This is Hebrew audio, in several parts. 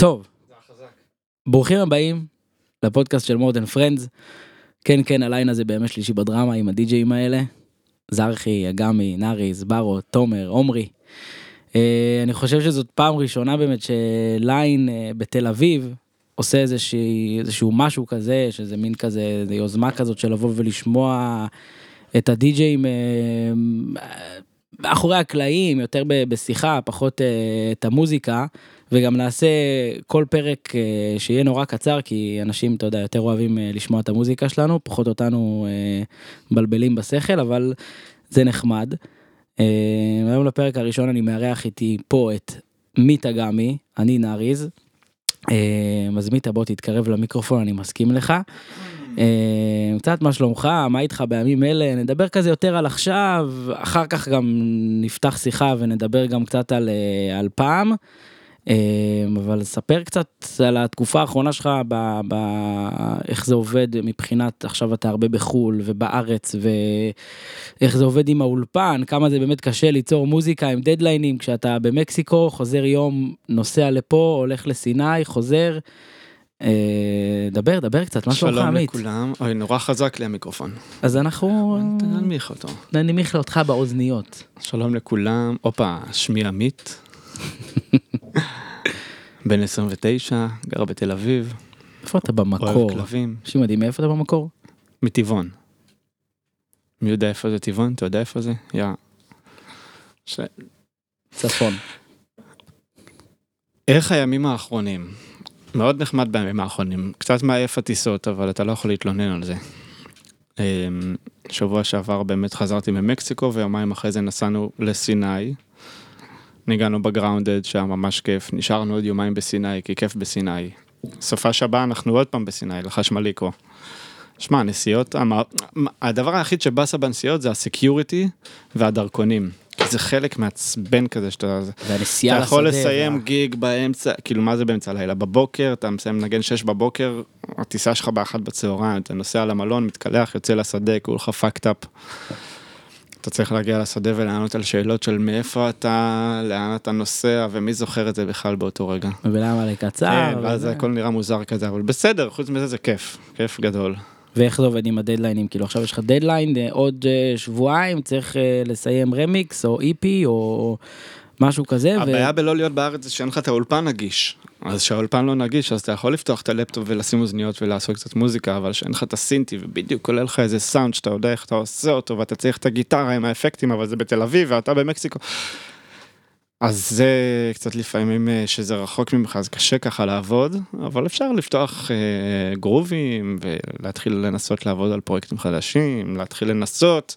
טוב, ברוכים הבאים לפודקאסט של More Than Friends. כן, הליין הזה בימי שלישי בדרמה עם הדי-ג'אים האלה. זרחי, אגמי, נאריס, ברו, תומר, עומרי. אני חושב שזאת פעם ראשונה באמת שליין בתל אביב עושה איזשהו משהו כזה, שזה מין כזה, יוזמה כזאת של לבוא ולשמוע את הדי-ג'אים מאחורי הקלעים, יותר בשיחה, פחות את המוזיקה, וגם נעשה כל פרק שיהיה נורא קצר, כי אנשים, אתה יודע, יותר אוהבים לשמוע את המוזיקה שלנו, פחות אותנו בלבלים בשכל, אבל זה נחמד. היום לפרק הראשון אני מארח איתי פה את מיטה גמי, אני נאריז. אז מיטה, בוא תתקרב למיקרופון, אני מסכים לך. קצת מה שלומך, מה איתך בימים אלה, נדבר כזה יותר על עכשיו, אחר כך גם נפתח שיחה ונדבר גם קצת על פעם, אבל ספר קצת על התקופה האחרונה שלך, איך זה עובד מבחינת, עכשיו אתה הרבה בחול ובארץ, ואיך זה עובד עם האולפן, כמה זה באמת קשה ליצור מוזיקה עם דדליינים, כשאתה במקסיקו, חוזר יום, נוסע לפה, הולך לסיני, חוזר, דבר קצת, מה שלומך עמית? שלום לכולם, אוי, נורא חזק לי המיקרופון. אז אנחנו ננמיך אותו. ננמיך אותך באוזניות. שלום לכולם, אופה, שמי עמית. בן 29, גר בתל אביב. איפה אתה במקור? אוהב כלבים. שמעתי, מאיפה אתה במקור? מטבעון. מי יודע איפה זה טבעון? אתה יודע איפה זה? צפון. איך הימים האחרונים? מאוד נחמד בימים האחרונים. קצת מעייף הטיסות, אבל אתה לא יכול להתלונן על זה. שבוע שעבר באמת חזרתי ממקסיקו, ויומיים אחרי זה נסענו לסיני. ניגענו בגראונדד, שהיה ממש כיף. נשארנו עוד יומיים בסיני, כי כיף בסיני. סופה שבה אנחנו עוד פעם בסיני, לחשמליקו. שמע, נסיעות, הדבר היחיד שבאסה בנסיעות זה הסקיוריטי והדרכונים. כי זה חלק מעצבן כזה שאתה... והנסיעה אתה יכול לסיים גיג באמצע, כאילו מה זה באמצע הלילה? בבוקר, אתה מסיים נגן 6 בבוקר, הטיסה שלך ב1 בצהריים, אתה נוסע למלון, מתקלח, יוצא לשדה, כולך פאקט-אפ. אתה צריך להגיע לשדה ולענות על שאלות של מאיפה אתה, לאן אתה נוסע, ומי זוכר את זה בכלל באותו רגע. ולמה לקצר? כן, ואז הכל נראה מוזר כזה, אבל בסדר, חוץ מזה זה כיף, כיף גדול. ואיך זה עובד עם הדדליינים? כאילו עכשיו יש לך דדליין, עוד שבועיים צריך לסיים רמיקס או איפי או משהו כזה. הבעיה בלא להיות בארץ זה שאין לך את האולפן נגיש. אז שהאולפן לא נגיש, אז אתה יכול לפתוח את הלפטופ ולשים אוזניות ולעשות קצת מוזיקה, אבל שאין לך את הסינטי ובדיוק כולל לך איזה סאונד שאתה יודע איך אתה עושה אותו, ואתה צריך את הגיטרה עם האפקטים, אבל זה בתל אביב ואתה במקסיקו. אז זה קצת לפעמים שזה רחוק ממך, אז קשה ככה לעבוד, אבל אפשר לפתוח גרובים ולהתחיל לנסות לעבוד על פרויקטים חדשים, להתחיל לנסות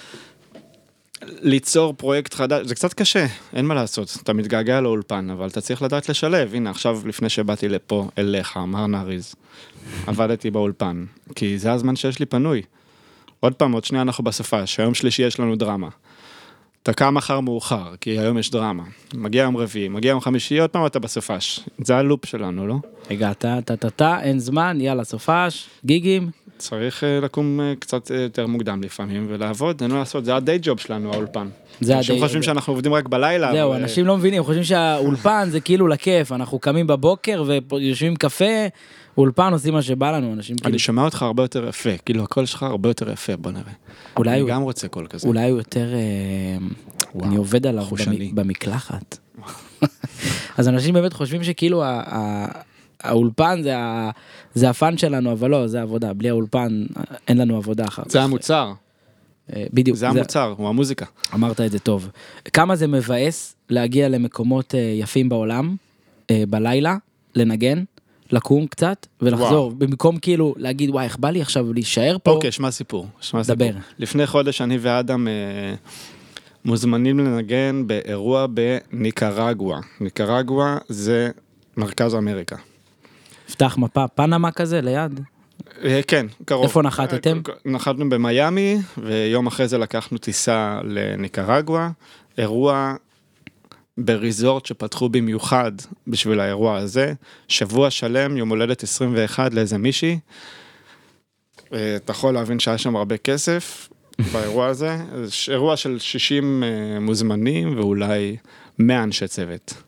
ליצור פרויקט חדש, זה קצת קשה, אין מה לעשות, אתה מתגעגע לאולפן, אבל אתה צריך לדעת לשלב, הנה עכשיו לפני שבאתי לפה אליך, אמר נאריז, עבדתי באולפן, כי זה הזמן שיש לי פנוי, עוד פעם, עוד שנייה אנחנו בסופה, שהיום שלישי יש לנו דרמה, אתה קם מחר מאוחר, כי היום יש דרמה, מגיע יום רביעי, מגיע יום חמישי, עוד פעם אתה בסופש, זה הלופ שלנו, לא? הגעת, אין זמן, יאללה, סופש, גיגים. צריך לקום קצת יותר מוקדם לפעמים ולעבוד, אין מה לעשות, זה הדי ג'וב שלנו, האולפן. אנשים חושבים שאנחנו עובדים רק בלילה. זהו, אנשים לא מבינים, חושבים שהאולפן זה כאילו לכיף, אנחנו קמים בבוקר ויושבים קפה, אולפן עושים מה שבא לנו, אנשים כאילו... אני שומע אותך הרבה יותר יפה, כאילו הקול שלך הרבה יותר יפה, בוא נראה. אני גם רוצה קול כזה. אולי הוא יותר... אני עובד עליו במקלחת. אז אנשים באמת חושבים שכאילו האולפן זה הפן שלנו, אבל לא, זה עבודה. בלי האולפן אין לנו עבודה אחר. זה המוצר. בדיוק. זה המוצר, הוא המוזיקה. אמרת את זה טוב. כמה זה מבאס להגיע למקומות יפים בעולם, בלילה, לנגן, לקום קצת, ולחזור. במקום כאילו להגיד, וואי, איך בא לי עכשיו להישאר פה. אוקיי, שמע סיפור. דבר. לפני חודש אני ואדם מוזמנים לנגן באירוע בניקרגואה. ניקרגואה זה מרכז אמריקה. פתח מפה, פנמה כזה ליד? כן, קרוב. איפה נחתתם? נחתנו במיימי, ויום אחרי זה לקחנו טיסה לניקרגואה, אירוע בריזורט שפתחו במיוחד בשביל האירוע הזה, שבוע שלם, יום הולדת 21 לאיזה מישהי, אתה יכול להבין שהיה שם הרבה כסף באירוע הזה, אירוע של 60 מוזמנים ואולי 100 אנשי צוות.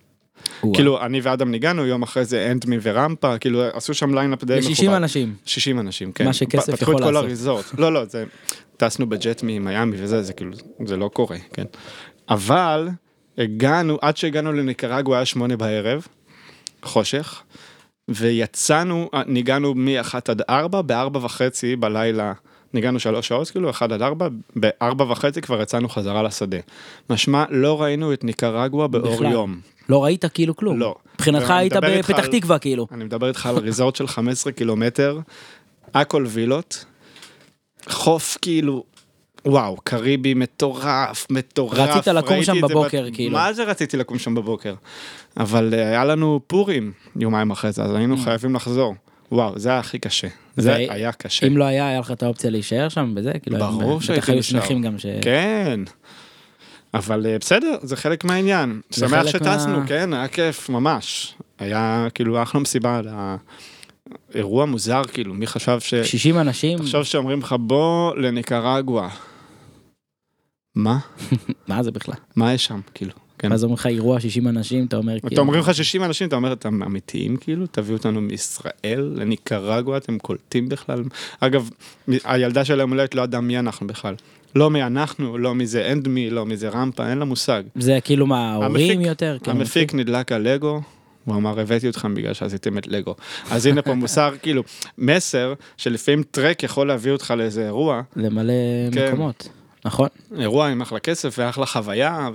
כאילו, אני ואדם ניגענו, יום אחרי זה אנטמי ורמפה, כאילו, עשו שם ליינאפ די מכובד. 60 אנשים. 60 אנשים, כן. מה שכסף פתחו יכול את כל לעשות. הריזורט. לא, זה, טסנו בג'ט ממיימי וזה, זה כאילו, זה לא קורה, כן. אבל, עד שהגענו לניקרגואה היה 8 בערב, חושך, ויצאנו, ניגענו מ-1 עד 4, ב-4:30 בלילה, ניגענו 3 שעות, כאילו, 1 עד 4, ב-4:30 כבר יצאנו חזרה לשדה. משמע, לא ראינו את ניקרגואה באור יום. לא ראית כאילו כלום. לא. מבחינתך היית בפתח תקווה כאילו. אני מדבר איתך על ריזורט של 15 קילומטר, הכל וילות, חוף כאילו, וואו, קריבי מטורף. רצית לקום שם בבוקר כאילו. מה זה רציתי לקום שם בבוקר? אבל היה לנו פורים יומיים אחרי זה, אז היינו חייבים לחזור. וואו, זה היה הכי קשה. זה היה קשה. אם לא היה לך את האופציה להישאר שם בזה? ברור שהייתי נשאר. כן. אבל בסדר, זה חלק מהעניין. שמח שטסנו, כן, היה כיף, ממש. היה כאילו אחלה מסיבה, אירוע מוזר, כאילו, מי חשב 60 אנשים? תחשוב שאומרים לך, בוא לניקרגואה. מה? מה זה בכלל? מה יש שם, כאילו? אז אומרים לך, אירוע 60 אנשים, אתה אומר... אתה אומרים לך 60 אנשים, אתה אומר, אתם אמיתיים, כאילו? תביאו אותנו מישראל לניקרגואה, אתם קולטים בכלל? אגב, הילדה של המולדת לא ידעה מי אנחנו בכלל. לא מי אנחנו, לא מי זה אנדמי, לא מי זה רמפה, אין לה מושג. זה כאילו מה, ההורים יותר? המפיק נדלק על לגו, הוא אמר, הבאתי אתכם בגלל שעשיתם את לגו. אז הנה פה מוסר, כאילו, מסר שלפעמים טרק יכול להביא אותך לאיזה אירוע. למלא מקומות, נכון. אירוע עם אחלה כסף ואחלה חוויה,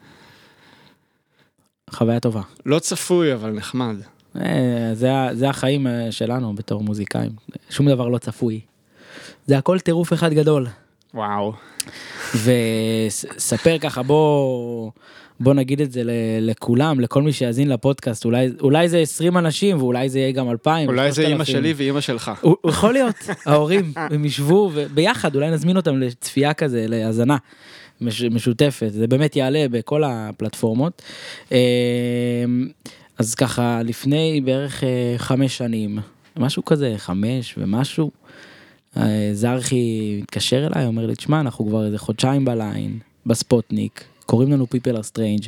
חוויה טובה. לא צפוי, אבל נחמד. זה החיים שלנו בתור מוזיקאים. שום דבר לא צפוי. זה הכל טירוף אחד גדול. וואו. וספר ככה, בוא נגיד את זה לכולם, לכל מי שיאזין לפודקאסט, אולי זה 20 אנשים, ואולי זה יהיה גם 2,000. אולי זה אמא שלי ואמא שלך. יכול להיות, ההורים, הם ישבו, וביחד אולי נזמין אותם לצפייה כזה, להזנה משותפת, זה באמת יעלה בכל הפלטפורמות. אז ככה, לפני בערך 5 שנים, משהו כזה, 5 ומשהו, זרחי מתקשר אליי, אומר לי, תשמע, אנחנו כבר איזה חודשיים בליין, בספוטניק, קוראים לנו People are Strange,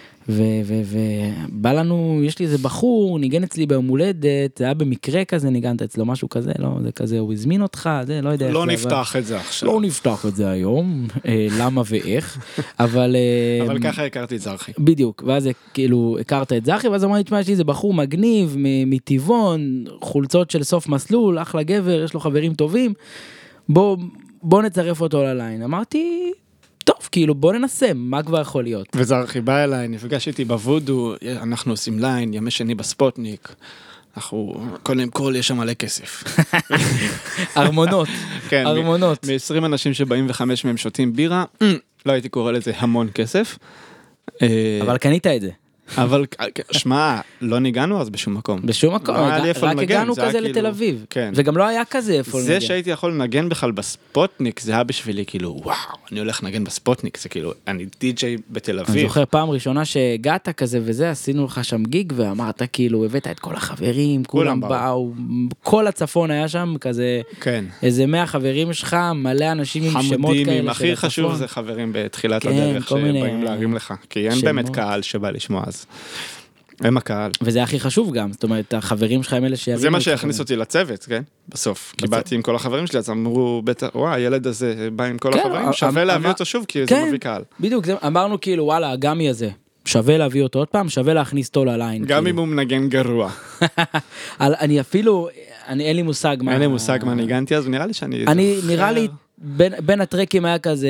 ובא לנו, יש לי איזה בחור, ניגן אצלי ביום הולדת, זה היה במקרה כזה, ניגנת אצלו משהו כזה, לא, זה כזה, הוא הזמין אותך, זה, לא יודע. לא נפתח את זה עכשיו. לא נפתח את זה היום, למה ואיך, אבל ככה הכרתי את זרחי. בדיוק, ואז כאילו, הכרת את זרחי, ואז אמרתי, תשמע, יש לי איזה בחור מגניב, מטבעון, חולצות של סוף מסלול, אחלה גבר, יש לו חברים טובים, בוא נצרף אותו לליין. אמרתי, טוב, כאילו בוא ננסה, מה כבר יכול להיות? וזרחי בא אליי, נפגש איתי בוודו, אנחנו עושים ליין, ימי שני בספוטניק, אנחנו, קודם כל יש שם מלא כסף. ארמונות, כן, ארמונות. מ-20 אנשים שבאים ו5 מהם שותים בירה, לא הייתי קורא לזה המון כסף. אבל קנית את זה. אבל, שמה, לא ניגענו אז בשום מקום. בשום מקום, רק הגענו כזה לתל אביב. וגם לא היה כזה איפה לנגן. זה שהייתי יכול לנגן בכלל בספוטניק, זה היה בשבילי כאילו, וואו, אני הולך לנגן בספוטניק, זה כאילו, אני די-ג'יי בתל אביב. אני זוכר פעם ראשונה שהגעת כזה וזה, עשינו לך שם גיג, ואמרת כאילו, הבאת את כל החברים, כולם באו, כל הצפון היה שם כזה, איזה 100 חברים שלך, מלא אנשים עם שמות כאלה. הכי חשוב זה חברים בתחילת הדרך שבאים להרים לך, כי אין באמת קהל שבא לשמוע אז. הם הקהל. וזה הכי חשוב גם, זאת אומרת, החברים שלך הם אלה שיבינו. זה מה שהכניס אותי לצוות, כן? בסוף. כי באתי עם כל החברים שלי, אז אמרו, וואי, הילד הזה בא עם כל החברים, שווה להביא אותו שוב, כי זה מביא קהל. בדיוק, אמרנו כאילו, וואלה, הגמי הזה, שווה להביא אותו עוד פעם, שווה להכניס אותו לליין. גם אם הוא מנגן גרוע. אני אפילו, אין לי מושג מה... אין לי מושג מה ניגנתי, אז נראה לי שאני... נראה לי, בין הטרקים היה כזה,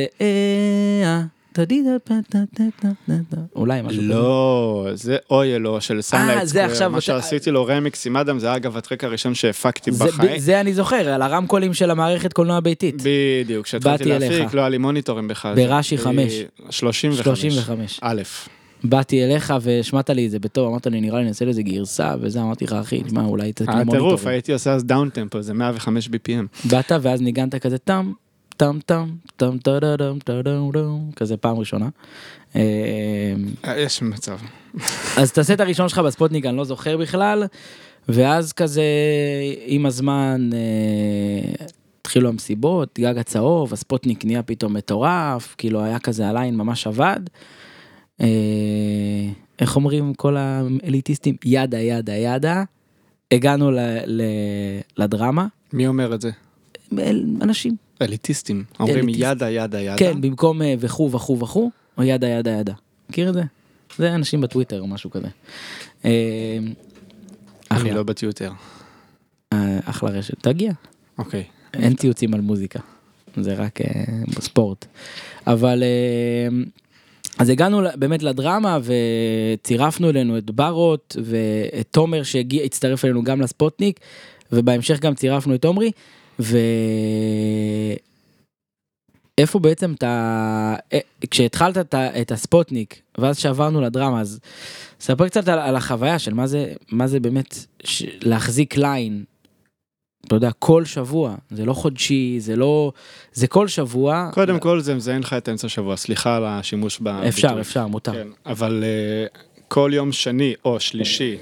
אולי משהו כזה. לא, זה אוי אלו של סאנלייט סקוואר, מה שעשיתי לו רמיקס עם אדם, זה אגב הטרק הראשון שהפקתי בחיים. זה אני זוכר, על הרמקולים של המערכת קולנוע ביתית. בדיוק, כשהתחלתי להפיק, לא היה לי מוניטורים בכלל. ברש"י 5. 35. א'. באתי אליך ושמעת לי את זה בטוב, אמרת לי, נראה לי נעשה לזה גרסה, וזה אמרתי לך, אחי, מה, אולי תקנה מוניטורים. הטירוף, הייתי עושה אז דאון טמפו, זה 105 BPM. באת ואז ניגנת כזה טם, טם טם, טם טם טם טם, כזה פעם ראשונה. יש מצב. אז תעשה את הראשון שלך בספוטניק, אני לא זוכר בכלל, ואז כזה, עם הזמן, התחילו המסיבות, גג הצהוב, הספוטניק נהיה פתאום מטורף, כאילו היה כזה הליין ממש עבד, איך אומרים כל האליטיסטים? ידה, ידה, ידה. הגענו לדרמה. מי אומר את זה? אנשים. אליטיסטים. אומרים ידה, ידה, ידה. כן, במקום וכו, וכו, וכו, או ידה, ידה, ידה. מכיר את זה? זה אנשים בטוויטר או משהו כזה. אני לא בטוויטר. אחלה רשת. תגיע. אוקיי. אין ציוצים על מוזיקה. זה רק בספורט. אבל אז הגענו באמת לדרמה וצירפנו אלינו את ברות ואת תומר שהצטרף אלינו גם לספוטניק, ובהמשך גם צירפנו את עומרי, איפה בעצם כשהתחלת את הספוטניק ואז שעברנו לדרמה, אז ספר קצת על החוויה של מה זה באמת להחזיק ליין, אתה יודע, כל שבוע, זה לא חודשי, זה כל שבוע. קודם כל זה מזיין לך את אמצע שבוע, סליחה על השימוש בביטוי. אפשר, מותר. כן, אבל כל יום שני או שלישי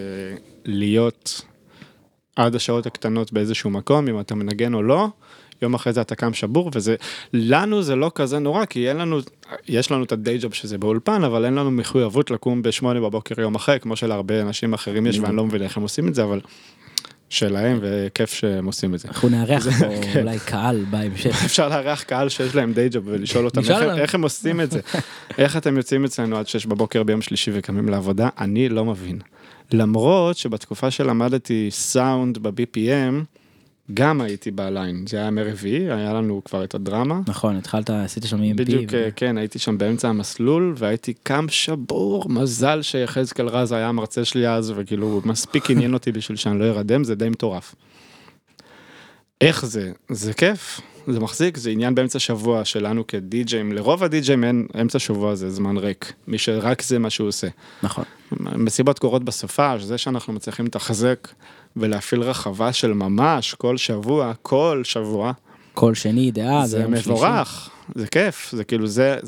להיות עד השעות הקטנות באיזשהו מקום, אם אתה מנגן או לא, יום אחרי זה אתה קם שבור, לנו זה לא כזה נורא, כי יש לנו את הדיי ג'וב שזה באולפן, אבל אין לנו מחויבות לקום ב8 בבוקר יום אחרי, כמו שלהרבה אנשים אחרים יש, ואני לא מבין איך הם עושים את זה, אבל שלהם, וכיף שהם עושים את זה. אנחנו נארח פה אולי קהל בהמשך. אפשר לארח קהל שיש להם דיי ג'וב, ולשאול אותם איך הם עושים את זה. איך אתם יוצאים אצלנו עד 6 בבוקר ביום שלישי וקמים לעבודה, אני לא מבין. למרות שבתקופה שלמדתי סאונד ב-BPM, גם הייתי בליין, זה היה מרביעי, היה לנו כבר את הדרמה. נכון, עשית שם EMP. בדיוק, כן, הייתי שם באמצע המסלול, והייתי קם שבור, מזל שיחזקאל רז היה המרצה שלי אז, וכאילו מספיק עניין אותי בשביל שאני לא ירדם, זה די מטורף. איך זה? זה כיף, זה מחזיק, זה עניין באמצע שבוע שלנו כדי-ג'יים, לרוב הדי-ג'יים אין אמצע שבוע, זה זמן ריק, מי שרק זה מה שהוא עושה. נכון. מסיבות קורות בסופה, זה שאנחנו מצליחים לתחזק ולהפעיל רחבה של ממש כל שבוע, כל שני דעה, זה מבורך, זה כיף, זה כאילו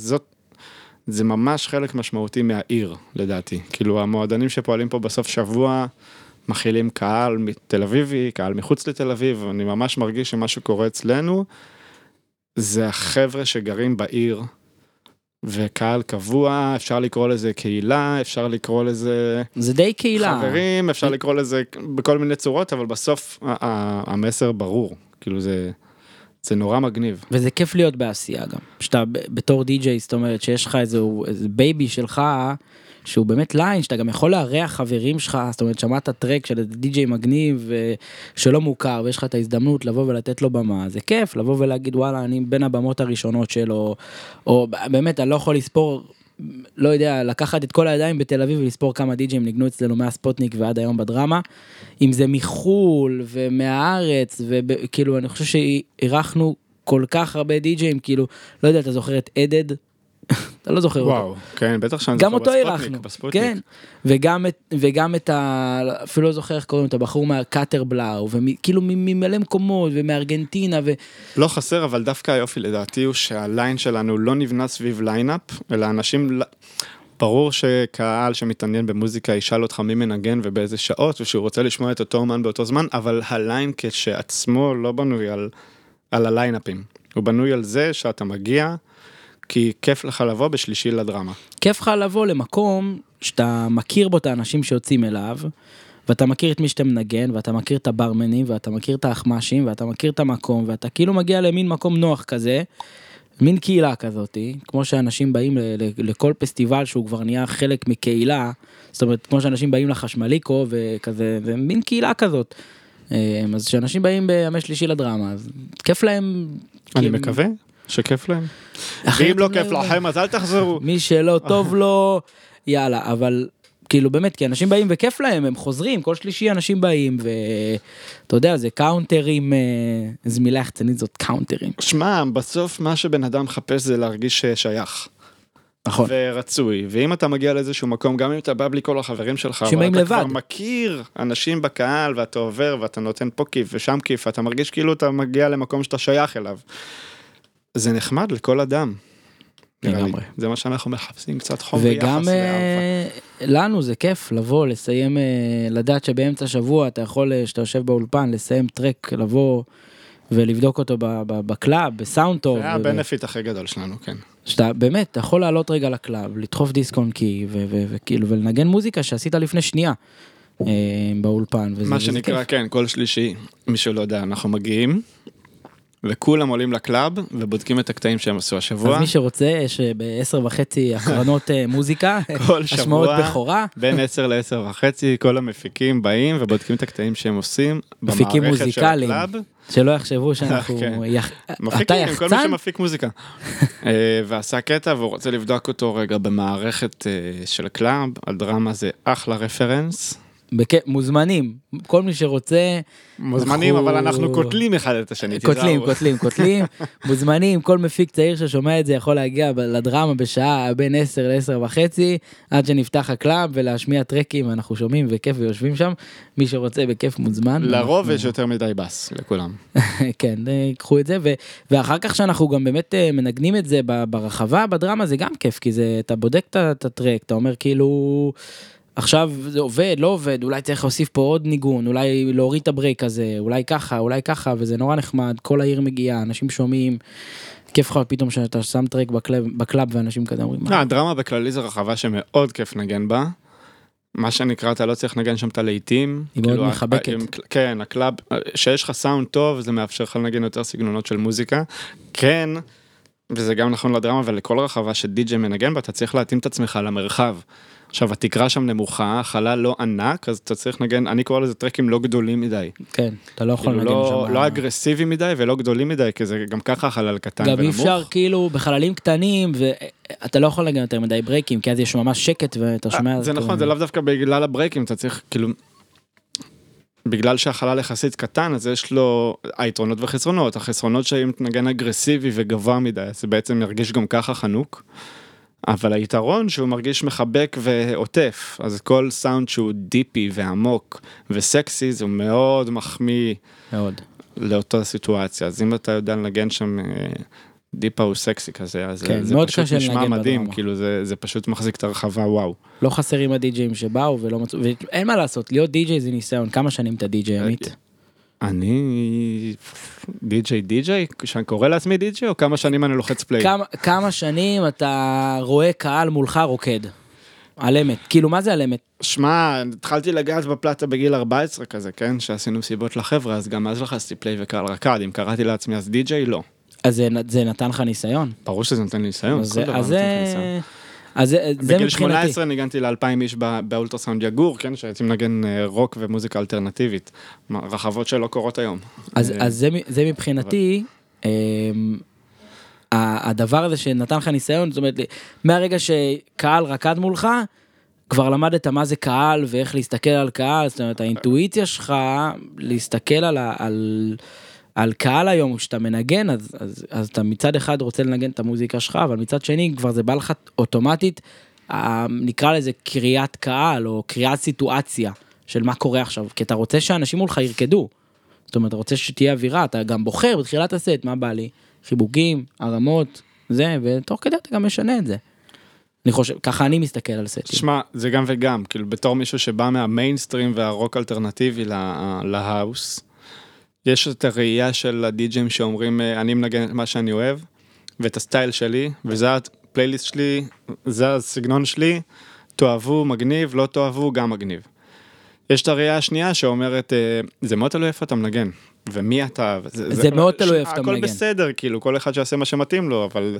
זה ממש חלק משמעותי מהעיר, לדעתי. כאילו המועדנים שפועלים פה בסוף שבוע, מכילים קהל מתל אביבי, קהל מחוץ לתל אביב, ואני ממש מרגיש שמה שקורה אצלנו, זה החבר'ה שגרים בעיר, וקהל קבוע, אפשר לקרוא לזה קהילה, אפשר לקרוא לזה... זה די קהילה. חברים, אפשר לקרוא לזה בכל מיני צורות, אבל בסוף המסר ברור, כאילו זה נורא מגניב. וזה כיף להיות בעשייה גם, שאתה בתור די-ג'יי, זאת אומרת שיש לך איזה בייבי שלך, שהוא באמת ליין, שאתה גם יכול להריח חברים שלך, זאת אומרת, שמעת טרק של די-ג'יי מגניב, שלא מוכר, ויש לך את ההזדמנות לבוא ולתת לו במה, זה כיף, לבוא ולהגיד, וואלה, אני בין הבמות הראשונות שלו, או באמת, אני לא יכול לספור, לא יודע, לקחת את כל הידיים בתל אביב, ולספור כמה די-ג'יים ניגנו אצלנו מהספוטניק ועד היום בדרמה, אם זה מחול ומהארץ, וכאילו, אני חושב שערכנו כל כך הרבה די-ג'יים, כאילו, לא יודע, אתה זוכר את אדד, אתה לא זוכר אותו. וואו, כן, בטח שאני גם זוכר אותו אירחנו, כן, וגם את אפילו לא זוכר איך קוראים את הבחור מהקאטר בלאו, וכאילו ממלא מקומות, ומארגנטינה, לא חסר, אבל דווקא היופי לדעתי הוא שהליין שלנו לא נבנה סביב ליינאפ, אלא אנשים, ברור שקהל שמתעניין במוזיקה ישאל אותך מי מנגן ובאיזה שעות, ושהוא רוצה לשמוע את אותו אומן באותו זמן, אבל הליין כשעצמו לא בנוי על הליינאפים, הוא בנוי על זה שאתה מגיע, כי כיף לך לבוא בשלישי לדרמה. כיף לך לבוא למקום שאתה מכיר בו את האנשים שיוצאים אליו, ואתה מכיר את מי שאתה מנגן, ואתה מכיר את הברמנים, ואתה מכיר את האחמשים, ואתה מכיר את המקום, ואתה כאילו מגיע למין מקום נוח כזה, מין קהילה כזאת, כמו שאנשים באים לכל פסטיבל שהוא כבר נהיה חלק מקהילה, זאת אומרת, כמו שאנשים באים לחשמליקו וכזה, זה מין קהילה כזאת. אז שאנשים באים בימי שלישי לדרמה, אז כיף להם. אני מקווה שכיף להם. ואם לא כיף לכם, אז אל תחזרו. מי שלא טוב לו, יאללה, אבל כאילו באמת, כי אנשים באים וכיף להם, הם חוזרים, כל שלישי אנשים באים, ואתה יודע, זה קאונטרים, איזו מילה יחצנית זאת, קאונטרים. שמע, בסוף מה שבן אדם מחפש זה להרגיש שייך. נכון. ורצוי, ואם אתה מגיע לאיזשהו מקום, גם אם אתה בא בלי כל החברים שלך, ואתה כבר מכיר אנשים בקהל, ואתה עובר, ואתה נותן פה כיף ושם כיף, ואתה מרגיש כאילו אתה מגיע למקום שאתה שייך אליו. זה נחמד לכל אדם. זה מה שאנחנו מחפשים, קצת חום ויחס וגם לנו זה כיף לבוא, לסיים, לדעת שבאמצע שבוע אתה יכול, שאתה יושב באולפן, לסיים טרק, לבוא ולבדוק אותו בקלאב, בסאונד טוב. זה הבנפיט הכי גדול שלנו, כן. שאתה באמת, אתה יכול לעלות רגע לקלאב, לדחוף דיסק און קי, וכאילו, ולנגן מוזיקה שעשית לפני שנייה באולפן. מה שנקרא, כן, כל שלישי, מי שלא יודע, אנחנו מגיעים, וכולם עולים לקלאב, ובודקים את הקטעים שהם עשו השבוע. אז מי שרוצה, יש ב10:30 הקרנות מוזיקה, כל השמעות שבוע, בכורה. בין 10 ל10:30, כל המפיקים באים ובודקים את הקטעים שהם עושים, מפיקים מוזיקליים, שלא יחשבו שאנחנו... מפיקים, כל מי שמפיק מוזיקה. ועשה קטע, והוא רוצה לבדוק אותו רגע במערכת של קלאב, הדרמה זה אחלה רפרנס. מוזמנים, כל מי שרוצה... מוזמנים, אבל אנחנו קוטלים אחד את השני. קוטלים. מוזמנים, כל מפיק צעיר ששומע את זה יכול להגיע לדרמה בשעה בין 10 ל10:30, עד שנפתח הקלאב ולהשמיע טרקים, אנחנו שומעים וכיף ויושבים שם, מי שרוצה בכיף מוזמן. לרוב יש יותר מדי בס לכולם. כן, קחו את זה, ואחר כך שאנחנו גם באמת מנגנים את זה ברחבה, בדרמה זה גם כיף, כי אתה בודק את הטרק, אתה אומר כאילו... עכשיו זה עובד, לא עובד, אולי צריך להוסיף פה עוד ניגון, אולי להוריד את הברייק הזה, אולי ככה, וזה נורא נחמד, כל העיר מגיעה, אנשים שומעים, כיף לך פתאום שאתה שם טרק בקלאב ואנשים כזה אומרים. הדרמה בכללי זה רחבה שמאוד כיף נגן בה, מה שנקרא, אתה לא צריך לנגן שם את הלהיטים. היא מאוד מחבקת. כן, הקלאב, שיש לך סאונד טוב, זה מאפשר לך לנגן יותר סגנונות של מוזיקה, כן, וזה גם נכון לדרמה, ולכל רחבה שדי-ג'יי מנגן בה, אתה צריך להתאים את עצמך למרחב. עכשיו, התקרה שם נמוכה, החלל לא ענק, אז אתה צריך לנגן, אני קורא לזה טרקים לא גדולים מדי. כן, אתה לא יכול לנגן שם. לא אגרסיבי מדי ולא גדולים מדי, כי זה גם ככה חלל קטן ונמוך. גם אי אפשר כאילו בחללים קטנים, ואתה לא יכול לנגן יותר מדי ברייקים, כי אז יש ממש שקט ואתה שומע... זה נכון, זה לאו דווקא בגלל הברייקים, אתה צריך כאילו... בגלל שהחלל יחסית קטן, אז יש לו היתרונות וחסרונות. החסרונות שאם תנגן אגרסיבי וגבוה מדי, זה בעצם ירגיש גם ככה חנוק. אבל היתרון שהוא מרגיש מחבק ועוטף, אז כל סאונד שהוא דיפי ועמוק וסקסי, זה מאוד מחמיא מאוד. לאותה סיטואציה. אז אם אתה יודע לנגן שם דיפה או סקסי כזה, אז כן, זה פשוט נשמע מדהים, כאילו זה פשוט מחזיק את הרחבה, וואו. לא חסרים הדי-ג'יים שבאו ולא מצאו, ואין מה לעשות, להיות די-ג'יי זה ניסיון, כמה שנים אתה די-ג'יי עמית? אני די-ג'יי, שאני קורא לעצמי די-ג'יי, או כמה שנים אני לוחץ פליי? כמה שנים אתה רואה קהל מולך רוקד, על אמת, כאילו מה זה על אמת? שמע, התחלתי לגעת בפלטה בגיל 14 כזה, כן? שעשינו סיבות לחברה, אז גם אז לחצתי פליי וקהל רקד, אם קראתי לעצמי אז די-ג'יי, לא. אז זה נתן לך ניסיון? ברור שזה נתן לי ניסיון, כל דבר אז נתן לי ניסיון. אז זה בגיל מבחינתי. 18 ניגנתי ל2,000 איש באולטרסאונד יגור, כן, שהייתי מנגן רוק ומוזיקה אלטרנטיבית, רחבות שלא קורות היום. אז זה מבחינתי, הדבר הזה שנתן לך ניסיון, זאת אומרת, מהרגע שקהל רקד מולך, כבר למדת מה זה קהל ואיך להסתכל על קהל, זאת אומרת, האינטואיציה שלך להסתכל על קהל היום, כשאתה מנגן, אז אתה מצד אחד רוצה לנגן את המוזיקה שלך, אבל מצד שני כבר זה בא לך אוטומטית, נקרא לזה קריאת קהל, או קריאת סיטואציה, של מה קורה עכשיו, כי אתה רוצה שאנשים מולך ירקדו, זאת אומרת, אתה רוצה שתהיה אווירה, אתה גם בוחר בתחילת הסט, מה בא לי, חיבוקים, הרמות, זה, ותוך כדי אתה גם משנה את זה. אני חושב, ככה אני מסתכל על סטים. תשמע, זה גם וגם, כאילו בתור מישהו שבא מהמיינסטרים והרוק אלטרנטיבי להאוס, יש את הראייה של הדי-ג'ים שאומרים, אני מנגן את מה שאני אוהב, ואת הסטייל שלי, וזה הפלייליסט שלי, זה הסגנון שלי, תאהבו מגניב, לא תאהבו גם מגניב. יש את הראייה השנייה שאומרת, זה מאוד תלוי איפה אתה מנגן, ומי אתה... זה מאוד תלוי איפה אתה מנגן. הכל בסדר, כאילו, כל אחד שיעשה מה שמתאים לו, אבל...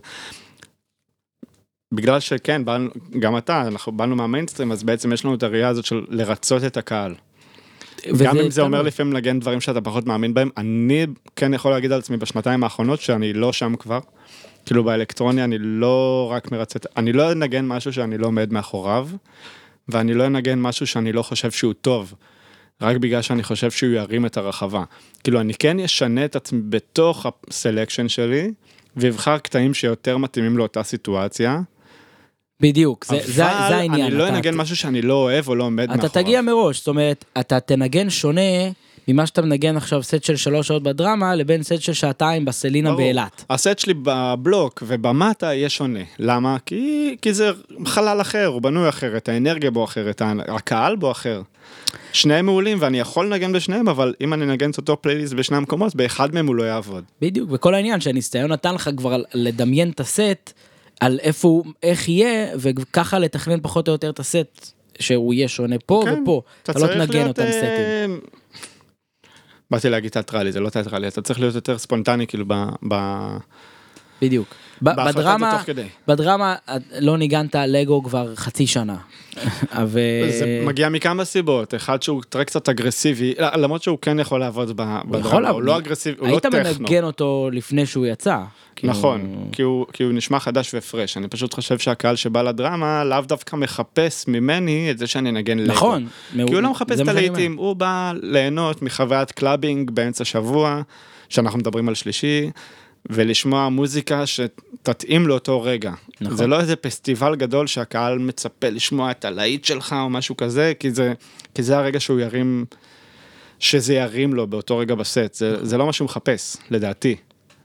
בגלל שכן, גם אתה, אנחנו באנו מהמיינסטרים, אז בעצם יש לנו את הראייה הזאת של לרצות את הקהל. גם אם זה אומר לפעמים לנגן דברים שאתה פחות מאמין בהם, אני כן יכול להגיד על עצמי בשנתיים האחרונות שאני לא שם כבר, כאילו באלקטרוניה אני לא רק מרצת, אני לא אנגן משהו שאני לא עומד מאחוריו, ואני לא אנגן משהו שאני לא חושב שהוא טוב, רק בגלל שאני חושב שהוא ירים את הרחבה. כאילו אני כן ישנה את עצמי בתוך הסלקשן שלי, ויבחר קטעים שיותר מתאימים לאותה סיטואציה, בדיוק, זה העניין. אבל אני לא אנגן משהו שאני לא אוהב או לא עומד מאחוריו. אתה תגיע מראש, זאת אומרת, אתה תנגן שונה ממה שאתה מנגן עכשיו סט של 3 שעות בדרמה, לבין סט של 2 בסלינה באילת. הסט שלי בבלוק ובמטה יהיה שונה. למה? כי זה חלל אחר, הוא בנוי אחרת, האנרגיה בו אחרת, הקהל בו אחר. שניהם מעולים, ואני יכול לנגן בשניהם, אבל אם אני נגן את אותו פלייליסט בשני המקומות, באחד מהם הוא לא יעבוד. בדיוק, וכל העניין שהניסיון נתן לך כבר לדמיין את הסט, על איפה, איך יהיה, וככה לתכנן פחות או יותר את הסט, שהוא יהיה שונה פה ופה, אתה לא תנגן אותם סטים. באתי להגיד תיאטרלי, זה לא תיאטרלי, אתה צריך להיות יותר ספונטני, כאילו, בדיוק. בדרמה לא ניגנת לגו כבר חצי שנה. זה מגיע מכמה סיבות, אחד שהוא טרק קצת אגרסיבי, למרות שהוא כן יכול לעבוד בדרמה, הוא לא אגרסיבי, הוא לא טכנו. היית מנגן אותו לפני שהוא יצא. נכון, כי הוא נשמע חדש ופרש, אני פשוט חושב שהקהל שבא לדרמה, לאו דווקא מחפש ממני את זה שאני נגן לגו. נכון. כי הוא לא מחפש את הלהיטים, הוא בא ליהנות מחוויית קלאבינג באמצע שבוע, שאנחנו מדברים על שלישי, ולשמוע מוזיקה שתתאים לאותו רגע. נכון. זה לא איזה פסטיבל גדול שהקהל מצפה לשמוע את הלהיט שלך או משהו כזה, כי זה הרגע שהוא ירים, שזה ירים לו באותו רגע בסט. זה לא מה שהוא מחפש, לדעתי.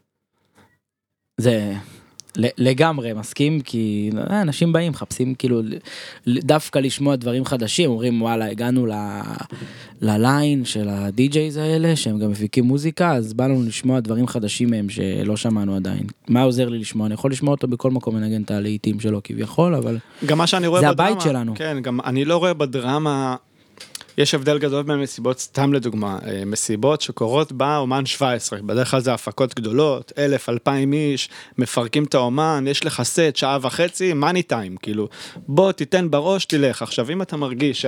זה לגמרי מסכים, כי אנשים באים, מחפשים כאילו דווקא לשמוע דברים חדשים, אומרים וואלה, הגענו לליין של הדי-ג'ייז האלה, שהם גם מפיקים מוזיקה, אז בא לנו לשמוע דברים חדשים מהם שלא שמענו עדיין. מה עוזר לי לשמוע? אני יכול לשמוע אותו בכל מקום, מנגן את הלהיטים שלו כביכול, אבל גם מה שאני רואה זה בדרמה, הבית שלנו. כן, גם אני לא רואה בדרמה, יש הבדל גדול בין מסיבות, סתם לדוגמה, מסיבות שקורות באומן 17, בדרך כלל זה הפקות גדולות, 1,000, 2,000 איש, מפרקים את האומן, יש לך סט, שעה וחצי, מאני טיים, כאילו, בוא תיתן בראש, תלך. עכשיו, אם אתה מרגיש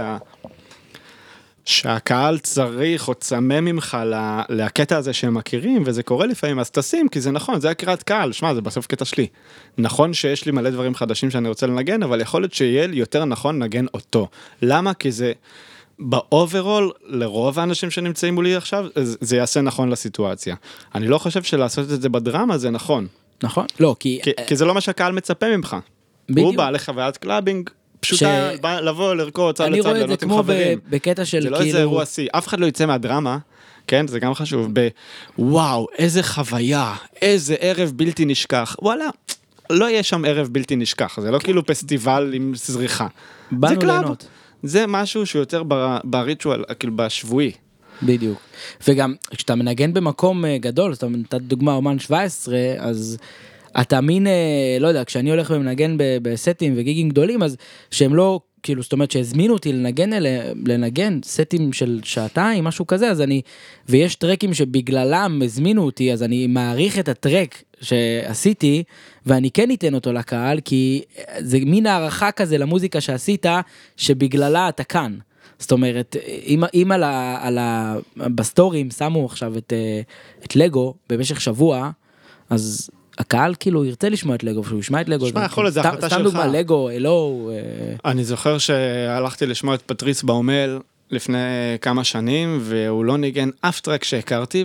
שהקהל צריך או צמא ממך לקטע הזה שהם מכירים, וזה קורה לפעמים, אז תשים, כי זה נכון, זה הקראת קהל, שמה, זה בסוף קטע שלי. נכון שיש לי מלא דברים חדשים שאני רוצה לנגן, אבל יכול להיות שיהיה לי יותר נכון לנגן אותו. למה? כי זה באוברול, לרוב האנשים שנמצאים מולי עכשיו, זה יעשה נכון לסיטואציה. אני לא חושב שלעשות את זה בדרמה זה נכון. נכון? לא, כי זה לא מה שהקהל מצפה ממך. הוא בא לחוויית קלאבינג, פשוטה, בא לבוא, לרקוד, צד לצד, לענות עם חברים. אני רואה את זה כמו בקטע של כאילו... זה לא איזה אירוע סי, אף אחד לא יצא מהדרמה, כן, זה גם חשוב, וואו, איזה חוויה, איזה ערב בלתי נשכח, וואלה, לא יהיה שם ערב בלתי נשכח, זה לא כאילו פסטיבל עם זריחה. זה קלאב. זה משהו שהוא יותר בריטואל, כאילו בשבועי. בדיוק. וגם, כשאתה מנגן במקום גדול, זאת אומרת, דוגמה אומן 17, אז אתה מין, לא יודע, כשאני הולך ומנגן בסטים וגיגים גדולים, אז שהם לא, כאילו, זאת אומרת, שהזמינו אותי לנגן סטים של שעתיים, משהו כזה, אז ויש טרקים שבגללם הזמינו אותי, אז אני מעריך את הטרק שעשיתי, ואני כן ניתן אותו לקהל, כי זה מין הערכה כזה למוזיקה שעשית, שבגללה אתה כאן. זאת אומרת, אם בסטורים שמו עכשיו את לגו במשך שבוע, אז הקהל כאילו ירצה לשמוע את לגו, שהוא ישמע את לגו. שמע, יכול להיות, זה החלטה שלך. סתם דוגמה, לגו, אלו. אני זוכר שהלכתי לשמוע את פטריס באומל לפני כמה שנים, והוא לא ניגן אף טרק שהכרתי,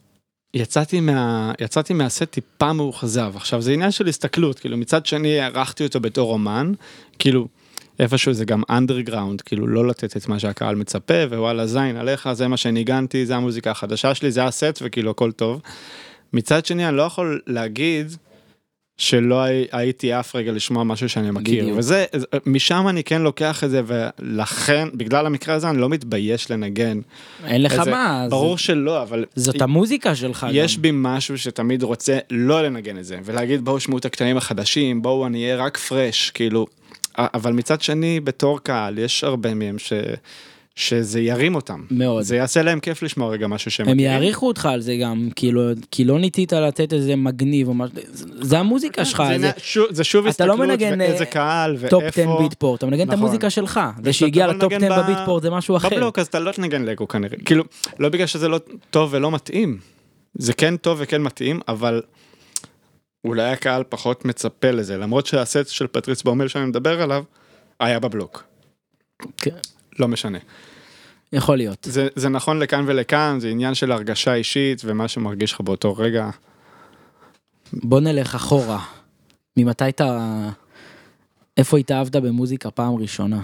יצאתי מהסט טיפה מאוכזב. עכשיו, זה עניין של הסתכלות, כאילו, מצד שני, ערכתי אותו בתור אומן, כאילו, איפשהו זה גם אנדרגראונד, כאילו, לא לתת את מה שהקהל מצפה, ווואלה, זין עליך, זה מה שניגנתי, זה המוזיקה החדשה שלי, זה הסט, וכאילו, הכל טוב. מצד שני, אני לא יכול להגיד שלא הייתי אף רגע לשמוע משהו שאני מכיר, וזה, משם אני כן לוקח את זה, ולכן, בגלל המקרה הזה, אני לא מתבייש לנגן. אין לך מה. ברור שלא, אבל... זאת המוזיקה שלך. יש בי משהו שתמיד רוצה לא לנגן את זה, ולהגיד, בואו שמעו את הקטעים החדשים, בואו אני אהיה רק פרש, כאילו, אבל מצד שני, בתור קהל, יש הרבה מהם שזה ירים אותם. מאוד. זה יעשה להם כיף לשמוע רגע משהו שהם מכירים. הם יעריכו אותך על זה גם, כאילו, כי לא ניתית לתת איזה מגניב או משהו, זה המוזיקה שלך. זה שוב הסתכלות ואיזה קהל ואיפה. טופ 10 ביטפורט, אתה מנגן את המוזיקה שלך. זה שהגיע לטופ 10 בביטפורט זה משהו אחר. בבלוק, אז אתה לא תנגן לגו כנראה. כאילו, לא בגלל שזה לא טוב ולא מתאים. זה כן טוב וכן מתאים, אבל אולי הקהל פחות מצפה לזה, למרות שהסט של פטריס באומל שאני מדבר עליו, היה בבלוק. כן. לא משנה. יכול להיות. זה נכון לכאן ולכאן, זה עניין של הרגשה אישית, ומה שמרגיש לך באותו רגע. בוא נלך אחורה. ממתי אתה... איפה התאהבת במוזיקה פעם ראשונה?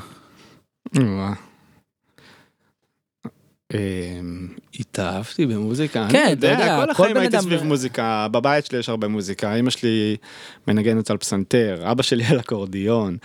התאהבתי במוזיקה? כן, אתה יודע, כל החיים הייתי סביב מוזיקה, בבית שלי יש הרבה מוזיקה, אמא שלי מנגנת על פסנתר, אבא שלי על אקורדיון,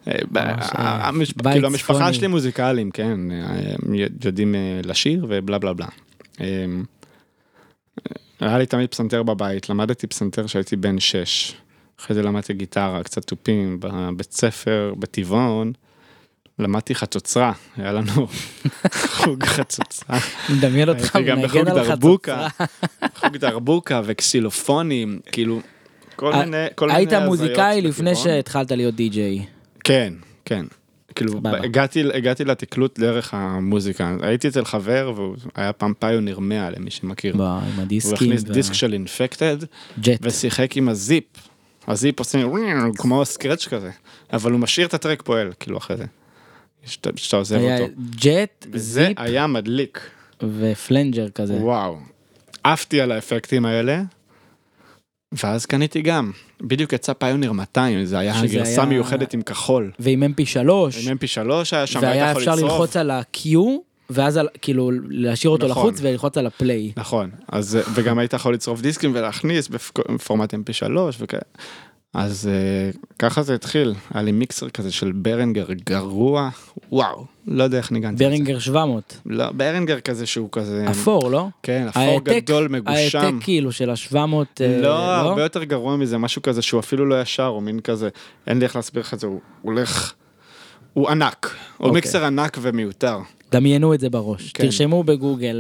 כאילו המשפחה שלי מוזיקליים, כן, יודעים לשיר ובלה בלה בלה. היה לי תמיד פסנתר בבית, למדתי פסנתר שהייתי בן 6, אחרי זה למדתי גיטרה, קצת תופים, בבית ספר, בטבעון, למדתי חצוצרה, היה לנו חוג חצוצרה. מדמיין אותך מנגן על חצוצרה. חוג דרבוקה וקסילופונים, כאילו, כל מיני... היית מוזיקאי לפני שהתחלת להיות די-ג'יי. כן, כן. כאילו, הגעתי לתקלוט דרך המוזיקה. הייתי אצל חבר, והוא היה פעם פיוניר 100, למי שמכיר. עם הדיסקים. הוא הכניס דיסק של אינפקטד, ושיחק עם הזיפ. הזיפ עושה כמו סקרץ' כזה, אבל הוא משאיר את הטרק פועל, כאילו אחרי זה. שאתה עוזב אותו. ג'ט, וזה זיפ. היה מדליק. ופלנג'ר כזה. וואו. עפתי על האפקטים האלה, ואז קניתי גם. בדיוק יצא פיוניר 200, זה היה גרסה מיוחדת עם כחול. ועם MP3. עם MP3 היה שם, והיה אפשר ללחוץ על ה-Q, ואז כאילו להשאיר אותו לחוץ וללחוץ על הפליי. נכון, וגם היית יכול לצרוף דיסקים ולהכניס בפורמט MP3 וכאלה. אז ככה זה התחיל, היה לי מיקסר כזה של ברנגר גרוע, וואו, לא יודע איך ניגנתי. ברנגר 700. לא, ברנגר כזה שהוא כזה... אפור, לא? כן, אפור גדול מגושם. העתק כאילו של ה-700... לא, הרבה יותר גרוע מזה, משהו כזה שהוא אפילו לא ישר, הוא מין כזה, אין לי איך להסביר לך את זה, הוא הולך, הוא ענק, הוא מיקסר ענק ומיותר. דמיינו את זה בראש, תרשמו בגוגל,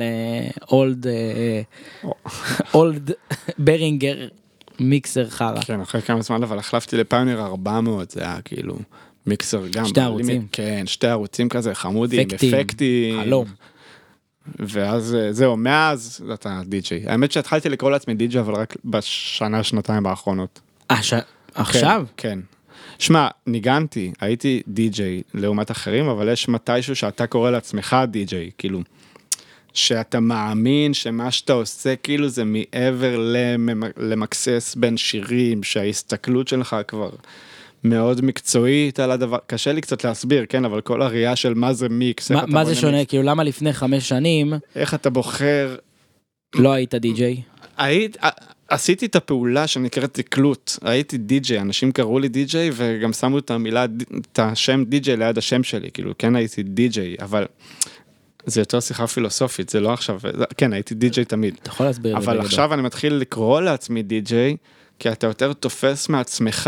אולד ברנגר מיקסר חרה. כן, אחרי כמה זמן, אבל החלפתי לפיוניר 400, זה היה כאילו מיקסר גם. שתי ערוצים. כן, שתי ערוצים כזה, חמודים, אפקטים. חלום. ואז זהו, מאז אתה די-ג'יי. האמת שהתחלתי לקרוא לעצמי די-ג'יי, אבל רק בשנה, שנתיים האחרונות. עכשיו? כן. שמע, ניגנתי, הייתי די-ג'יי לעומת אחרים, אבל יש מתישהו שאתה קורא לעצמך די-ג'יי, כאילו. שאתה מאמין שמה שאתה עושה כאילו זה מעבר למקסס בין שירים, שההסתכלות שלך כבר מאוד מקצועית על הדבר, קשה לי קצת להסביר, כן, אבל כל הראייה של מה זה מיקס. מה זה שונה? כאילו למה לפני 5 שנים... איך אתה בוחר... לא היית די-ג'יי? עשיתי את הפעולה שנקראת תקלוט, הייתי די-ג'יי, אנשים קראו לי די-ג'יי וגם שמו את השם די-ג'יי ליד השם שלי, כאילו כן הייתי די-ג'יי, אבל... זה יותר שיחה פילוסופית, זה לא עכשיו, כן, הייתי די-ג'יי תמיד. אתה יכול להסביר. אבל עכשיו אני מתחיל לקרוא לעצמי די-ג'יי, כי אתה יותר תופס מעצמך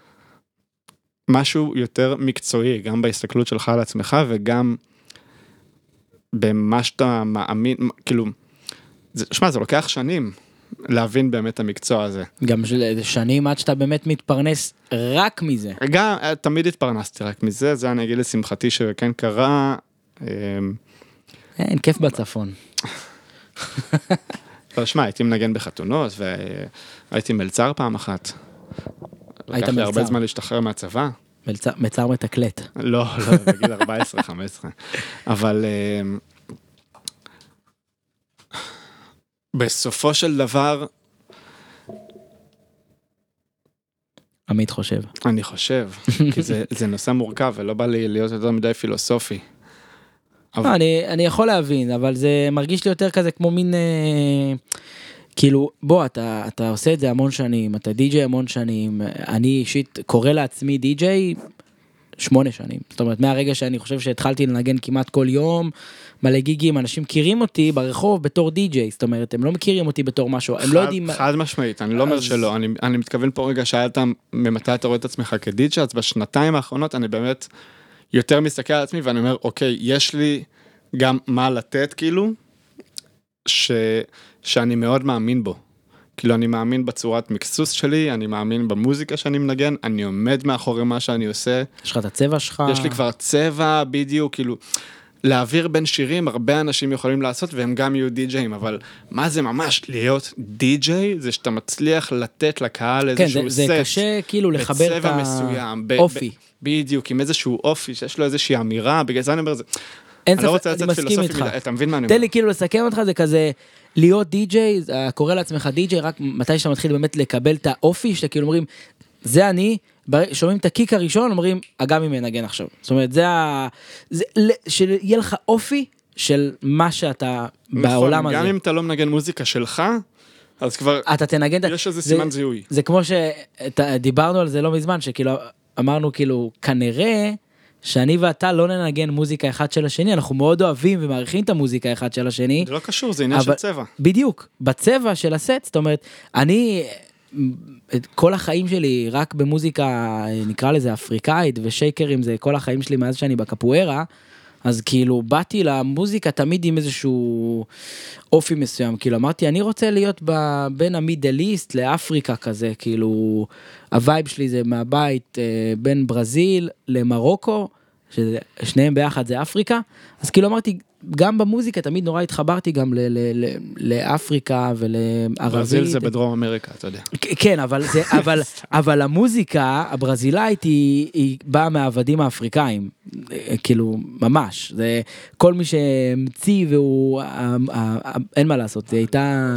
משהו יותר מקצועי, גם בהסתכלות שלך על עצמך, וגם במה שאתה מאמין, כאילו, שמע, זה לוקח שנים להבין באמת את המקצוע הזה. גם שנים עד שאתה באמת מתפרנס רק מזה. גם, תמיד התפרנסתי רק מזה, זה אני אגיד לשמחתי שכן קרה, אין, כיף בצפון. אבל שמע, הייתי מנגן בחתונות, והייתי מלצר פעם אחת. היית לקח לי הרבה זמן להשתחרר מהצבא. מלצר מתקלט. לא, בגיל 14-15. אבל בסופו של דבר... עמית חושב. אני חושב, כי זה נושא מורכב, ולא בא לי להיות יותר מדי פילוסופי. אני יכול להבין, אבל זה מרגיש לי יותר כזה כמו מין, כאילו, בוא, אתה עושה את זה המון שנים, אתה די-ג'יי המון שנים, אני אישית קורא לעצמי די-ג'יי 8 שנים, זאת אומרת, מהרגע שאני חושב שהתחלתי לנגן כמעט כל יום, מלא גיגים, אנשים מכירים אותי ברחוב בתור די-ג'יי, זאת אומרת, הם לא מכירים אותי בתור משהו, הם לא יודעים... חד משמעית, אני לא אומר שלא, אני מתכוון פה רגע שאלת ממתי אתה רואה את עצמך כדי-ג'יי, אז בשנתיים האחרונות אני באמת... יותר מסתכל על עצמי ואני אומר, אוקיי, יש לי גם מה לתת כאילו, שאני מאוד מאמין בו. כאילו אני מאמין בצורת מקסוס שלי, אני מאמין במוזיקה שאני מנגן, אני עומד מאחורי מה שאני עושה. יש לך את הצבע שלך? יש לי כבר צבע בדיוק, כאילו, להעביר בין שירים, הרבה אנשים יכולים לעשות והם גם יהיו די-ג'יים, אבל מה זה ממש להיות די-ג'יי? זה שאתה מצליח לתת לקהל איזשהו כן, זה קשה כאילו לחבר את האופי. בדיוק, עם איזשהו אופי, שיש לו איזושהי אמירה, בגלל זה אני אומר, אני לא רוצה לצאת פילוסופי, אתה מבין מה אני אומר? תן לי כאילו לסכם אותך, זה כזה, להיות די-ג'יי, קורא לעצמך די-ג'יי, רק מתי שאתה מתחיל באמת לקבל את האופי, שאתה כאילו אומרים, זה אני, שומעים את הקיק הראשון, אומרים, אגמי מנגן עכשיו. זאת אומרת, שיהיה לך אופי של מה שאתה בעולם הזה. גם אם אתה לא מנגן מוזיקה שלך, אז כבר יש איזה סימן זיהוי. זה כמו שדיברנו על זה לא מזמן, שכאילו אמרנו כאילו, כנראה שאני ואתה לא ננגן מוזיקה אחד של השני, אנחנו מאוד אוהבים ומעריכים את המוזיקה אחד של השני. זה לא קשור, זה עניין של צבע. בדיוק, בצבע של הסט, זאת אומרת, אני את כל החיים שלי רק במוזיקה, נקרא לזה אפריקאית, ושייקרים זה כל החיים שלי מאז שאני בקפוארה, אז כאילו באתי למוזיקה תמיד עם איזשהו אופי מסוים, כאילו אמרתי אני רוצה להיות בין המידל איסט לאפריקה כזה, כאילו הווייב שלי זה מהבית בין ברזיל למרוקו, ששניהם ביחד זה אפריקה, אז כאילו אמרתי גם במוזיקה תמיד נורא התחברתי גם לאפריקה ולערבית. ברזיל זה בדרום אמריקה, אתה יודע. כן, אבל המוזיקה הברזילאית היא באה מהעבדים האפריקאים, כאילו ממש, זה כל מי שהמציא והוא, אין מה לעשות, זה הייתה...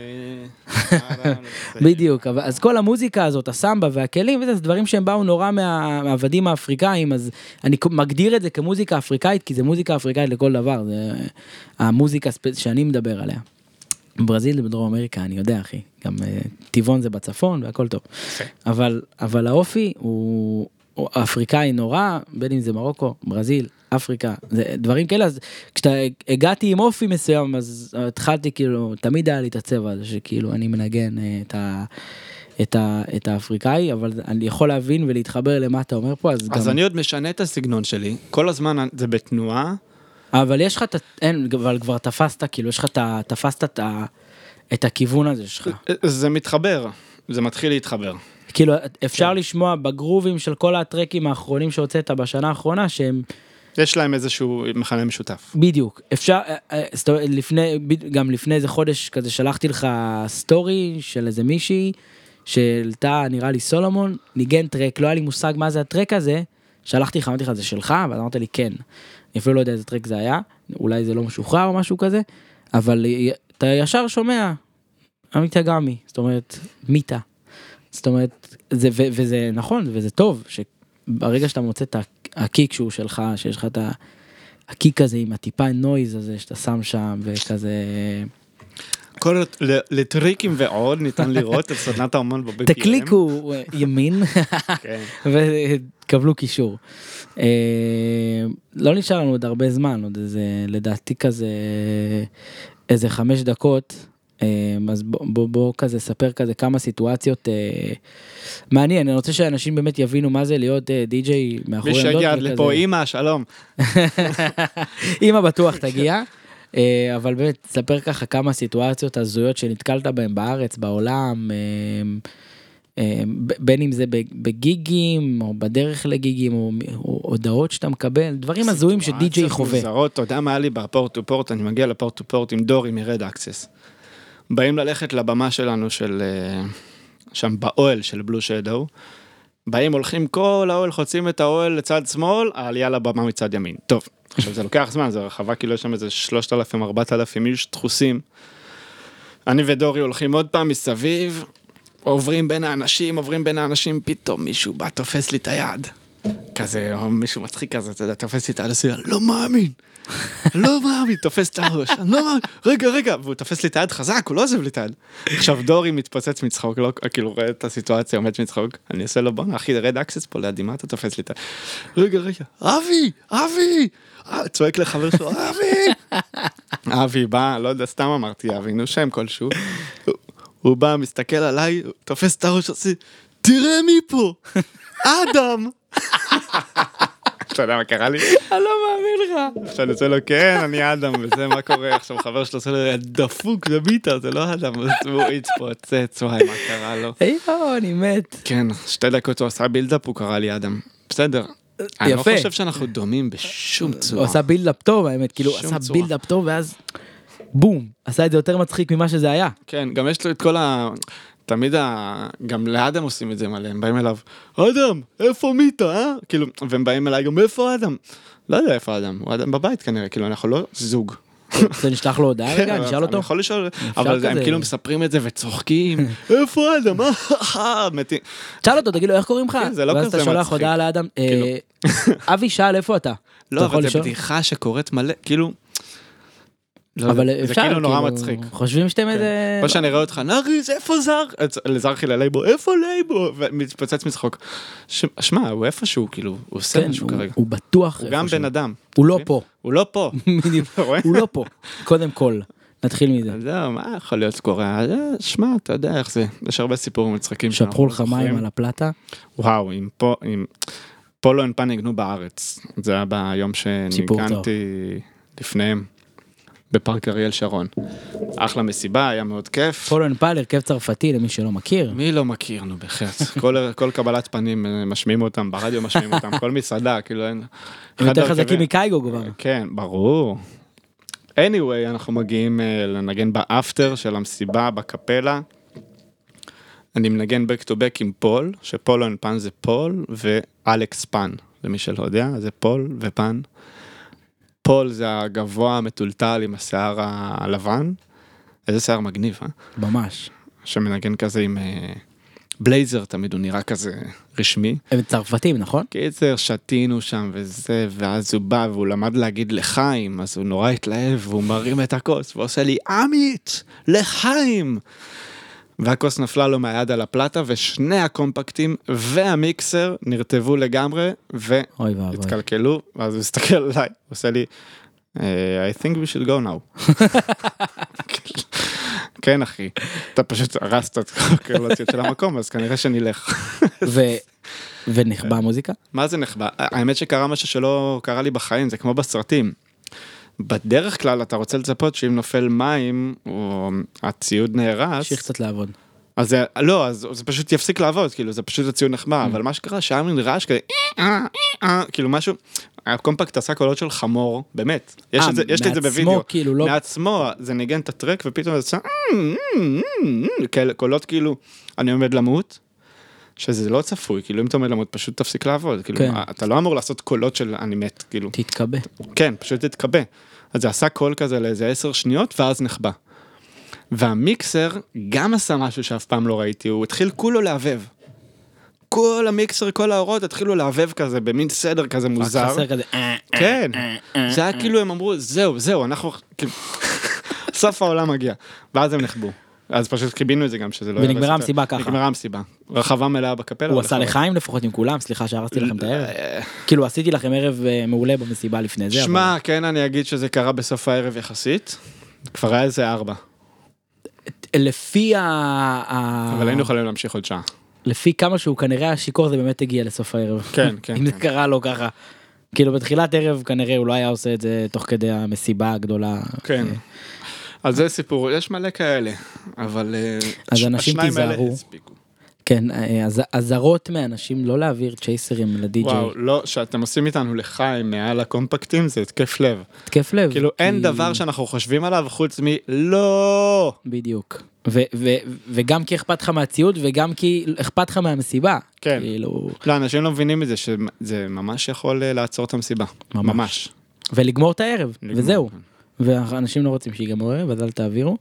בדיוק, אז כל המוזיקה הזאת, הסמבה והכלים, וזה דברים שהם באו נורא מהעבדים האפריקאים, אז אני מגדיר את זה כמוזיקה אפריקאית, כי זה מוזיקה אפריקאית לכל דבר, זה המוזיקה שאני מדבר עליה. ברזיל זה בדרום אמריקה, אני יודע אחי, גם טבעון זה בצפון והכל טוב, אבל האופי הוא אפריקאי נורא, בין אם זה מרוקו, ברזיל, אפריקה, זה דברים כאלה, אז כשאתה הגעתי עם אופי מסוים, אז התחלתי כאילו, תמיד היה לי את הצבע הזה, שכאילו אני מנגן את האפריקאי, אבל אני יכול להבין ולהתחבר למה אתה אומר פה, אז אני עוד משנה את הסגנון שלי, כל הזמן זה בתנועה. אבל יש לך, אבל כבר תפסת, כאילו, יש לך, תפסת את הכיוון הזה שלך. זה מתחבר, זה מתחיל להתחבר. כאילו, אפשר לשמוע בגרובים של כל הטרקים האחרונים שהוצאת בשנה האחרונה, שהם... יש להם איזשהו מכנה משותף. בדיוק. אפשר, גם לפני איזה חודש כזה שלחתי לך סטורי של איזה מישהי, שלתה נראה לי סולומון, ניגן טרק, לא היה לי מושג מה זה הטרק הזה, שלחתי לך, אמרתי לך, זה שלך? ואז אמרת לי, כן. אני אפילו לא יודע איזה טרק זה היה, אולי זה לא משוחרר או משהו כזה, אבל אתה ישר שומע, עמיתה גמי, זאת אומרת, מיתה. זאת אומרת, וזה נכון, וזה טוב, שברגע שאתה מוצא את הקיק שהוא שלך, שיש לך את הקיק הזה עם הטיפה נויז הזה, שאתה שם שם, וכזה... כל לטריקים ועוד ניתן לראות את סדנת האומן ב-BPM. תקליקו ימין, וקבלו קישור. לא נשאר לנו עוד הרבה זמן, עוד איזה, לדעתי כזה, איזה 5 דקות, אז בוא כזה ספר כזה כמה סיטואציות מעניין, אני רוצה שאנשים באמת יבינו מה זה להיות די-ג'יי מאחורי עמדות. מי שהגיע לפה, אמא, שלום. אמא בטוח תגיע, אבל באמת ספר ככה כמה סיטואציות הזויות שנתקלת בהן בארץ, בעולם, בין אם זה בגיגים, או בדרך לגיגים, או הודעות שאתה מקבל, דברים הזויים שדי-ג'יי חווה. אתה יודע מה היה לי בפורט טו פורט, אני מגיע לפורט טו פורט עם דורי מרד אקסס. באים ללכת לבמה שלנו של, שם באוהל של בלו שדו, באים הולכים כל האוהל, חוצים את האוהל לצד שמאל, העלייה לבמה מצד ימין. טוב, עכשיו זה לוקח זמן, זה רחבה כאילו יש שם איזה 3,000-4,000 איש דחוסים. אני ודורי הולכים עוד פעם מסביב, עוברים בין האנשים, פתאום מישהו בא, תופס לי את היד. כזה, או מישהו מצחיק כזה, אתה יודע, תופס לי את היד, לא מאמין, תופס את הראש, לא מאמין, רגע, והוא תופס לי את היד חזק, הוא לא עוזב לי את היד. עכשיו דורי מתפוצץ מצחוק, לא, כאילו רואה את הסיטואציה, עומד מצחוק, אני עושה לו בוא, אחי, רד אקסס פה לידי, מה אתה תופס לי את היד? רגע, אבי, צועק לחבר שלו, אבי בא, לא יודע, סתם אמרתי, אבי, נו שם כלשהו, הוא בא, מסתכל עליי, תופס את הראש, עושה, תראה מי פה, אדם. אתה יודע מה קרה לי? אני לא מאמין לך. עכשיו אני עושה לו, כן, אני אדם, וזה מה קורה, עכשיו חבר שלו עושה לו, דפוק, זה ביטה, זה לא אדם, הוא התפוצץ, וואי, מה קרה לו? אני מת. כן, 2 דקות הוא עשה בילדאפ, הוא קרא לי אדם, בסדר. אני לא חושב שאנחנו דומים בשום צורה. הוא עשה בילדאפ טוב, האמת, כאילו, עשה בילדאפ טוב, ואז בום, עשה את זה יותר מצחיק ממה שזה היה. כן, גם יש לו את כל תמיד גם לאדם עושים את זה מלא, הם באים אליו, אדם, איפה מיטה, כאילו, והם באים אליי גם, איפה אדם? לא יודע איפה אדם, הוא אדם בבית כנראה, כאילו, אנחנו לא זוג. זה נשלח לו הודעה רגע, נשאל אותו? אני יכול לשאול, אבל הם כאילו מספרים את זה וצוחקים, איפה אדם? שאל אותו, תגיד לו, איך קוראים לך? זה לא כזה מצחיק. ואז אתה שולח הודעה לאדם, אבי שאל, איפה אתה? לא, אבל זה בדיחה שקורית מלא, כאילו, אבל זה כאילו נורא מצחיק. חושבים שאתם איזה... או שאני רואה אותך, נריז, איפה זר? לזרחי ללייבו, איפה לייבו? ומתפוצץ מצחוק. שמע, הוא איפשהו, כאילו, הוא עושה משהו כרגע. הוא בטוח הוא גם בן אדם. הוא לא פה. הוא לא פה. הוא לא פה. קודם כל. נתחיל מזה. זהו, מה יכול להיות קורה? שמע, אתה יודע איך זה. יש הרבה סיפורים מצחיקים. שפכו לך מים על הפלטה? וואו, עם פולו אנד פן ניגנו בארץ. זה היה ביום שניגנתי לפניהם. בפארק אריאל שרון. אחלה מסיבה, היה מאוד כיף. פולו אנד פן, הרכב צרפתי, למי שלא מכיר. מי לא מכיר, נו, בחץ. כל קבלת פנים משמיעים אותם, ברדיו משמיעים אותם, כל מסעדה, כאילו אין... הם יותר חזקים מקייגו כבר. כן, ברור. anyway, אנחנו מגיעים לנגן באפטר של המסיבה, בקפלה. אני מנגן back to back עם פול, שפולו אנד פן זה פול, ואלכס פן, למי שלא יודע, זה פול ופן. פול זה הגבוה המטולטל עם השיער הלבן. איזה שיער מגניב, ממש. שמנגן כזה עם בלייזר, תמיד הוא נראה כזה רשמי. הם צרפתים, נכון? קיצר, שתינו שם וזה, ואז הוא בא והוא למד להגיד לחיים, אז הוא נורא התלהב, והוא מרים את הכוס, ועושה לי, עמית, לחיים! והכוס נפלה לו מהיד על הפלטה, ושני הקומפקטים והמיקסר נרטבו לגמרי, והתקלקלו, ואז הוא הסתכל עליי, הוא עושה לי, I think we should go now. כן, אחי, אתה פשוט הרסת את הקרלוציות של המקום, אז כנראה שנלך. ונחבא מוזיקה? מה זה נחבא? האמת שקרה משהו שלא קרה לי בחיים, זה כמו בסרטים. בדרך כלל אתה רוצה לצפות שאם נופל מים, או הציוד נהרס... שייך קצת לעבוד. אז לא, אז זה פשוט יפסיק לעבוד, כאילו, זה פשוט הציוד נחבא, אבל מה שקרה, שהיה מין רעש כזה, כאילו משהו, הקומפקט עשה קולות של חמור, באמת, יש לי את זה בווידאו, מעצמו, זה ניגן את הטרק, ופתאום זה עושה, קולות כאילו, אני עומד למות, שזה לא צפוי, כאילו אם אתה עומד למות, פשוט תפסיק לעבוד, כאילו, אתה לא אמור לעשות קולות של אני מת, כאילו. תתקבע. כן, פשוט תתקבע. אז זה עשה קול כזה לאיזה 10 שניות, ואז נחבא. והמיקסר גם עשה משהו שאף פעם לא ראיתי, הוא התחיל כולו להבב. כל המיקסר, כל האורות התחילו להבב כזה, במין סדר כזה מוזר. רק חסר כזה. כן. זה היה כאילו הם אמרו, זהו, אנחנו, כאילו, סוף העולם מגיע. ואז הם נחבו. אז פשוט קיבינו את זה גם שזה לא... ונגמרה המסיבה ככה. נגמרה המסיבה. רחבה מלאה בקפלה. הוא עשה לחיים לפחות עם כולם, סליחה שהרסתי לכם את הערב. כאילו עשיתי לכם ערב מעולה במסיבה לפני זה. שמע, כן, אני אגיד שזה קרה בסוף הערב יחסית. כבר היה איזה 4. לפי אבל היינו יכולים להמשיך עוד שעה. לפי כמה שהוא כנראה השיקור זה באמת הגיע לסוף הערב. כן. אם זה קרה לו ככה. כאילו בתחילת ערב כנראה הוא לא היה עושה את זה תוך כדי המסיבה הגדולה. כן. אז זה סיפור, יש מלא כאלה, אבל אז אנשים תיזהרו. כן, הזרות מאנשים לא להעביר צ'ייסרים לדי-ג'יי. וואו, לא, שאתם עושים איתנו לחיים מעל הקומפקטים, זה התקף לב. התקף לב. כאילו אין דבר שאנחנו חושבים עליו חוץ לא. בדיוק. וגם כי אכפת לך מהציוד, וגם כי אכפת לך מהמסיבה. כן. לא, אנשים לא מבינים את זה, שזה ממש יכול לעצור את המסיבה. ממש. ולגמור את הערב, וזהו. ואנשים לא רוצים שיגמרו הערב, אז אל תעבירו.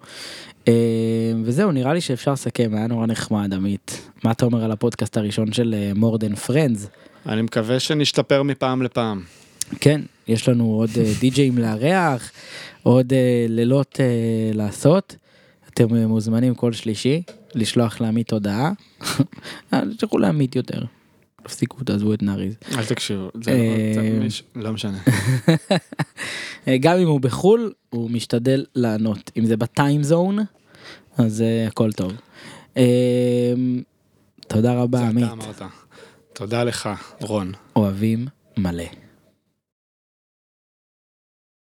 וזהו, נראה לי שאפשר לסכם, היה נורא נחמד, עמית. מה אתה אומר על הפודקאסט הראשון של More Than Friends? אני מקווה שנשתפר מפעם לפעם. כן, יש לנו עוד די-ג'יים לארח, עוד לילות לעשות. אתם מוזמנים כל שלישי, לשלוח לעמית הודעה. תשלחו לעמית יותר. תפסיקו, תעזבו את נאריז. אל תקשיבו, לא משנה. גם אם הוא בחול, הוא משתדל לענות. אם זה בטיים זון, אז הכל טוב. תודה רבה, עמית. תודה לך, רון. אוהבים מלא.